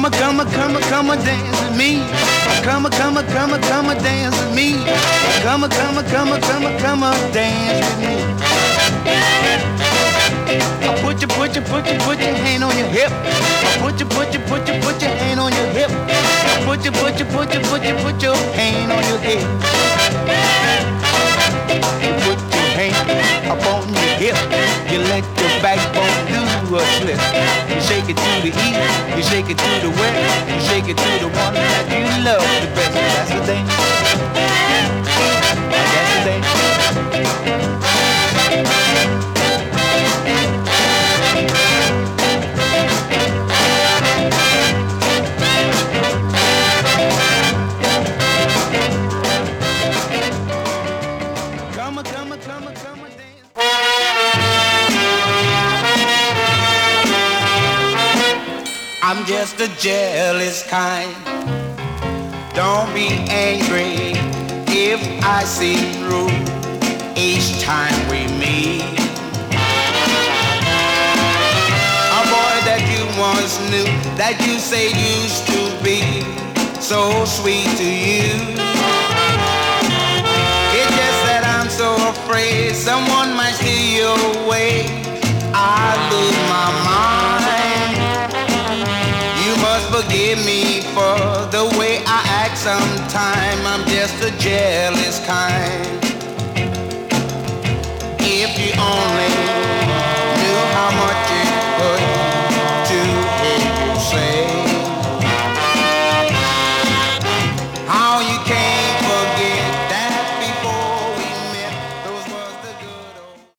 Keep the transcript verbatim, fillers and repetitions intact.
Come a, come a, come a, come a dance with me. Come a, come a, come a, come a dance with me. Come a, come a, come a, come a, come a dance with me. I put your, put your, put your, put your hand on your hip. I put your, put your, put your, put your hand on your hip. I put your, put your, put your, put your, put your hand on your hip. You put your hand up on your hip. You let your backbone do a slip. You shake it to the east, you shake it to the west, you shake it to the one that you love the best. That's the thing. That's the thing. Come on, come on, come on, come on, dance. I'm just a jealous kind. Don't be angry if I see through each time we meet. A boy that you once knew, that you say used to be so sweet to you. It's just that I'm so afraid someone might steal you away. I lose my mind. You must forgive me for the way I act sometime. I'm just a jealous kind.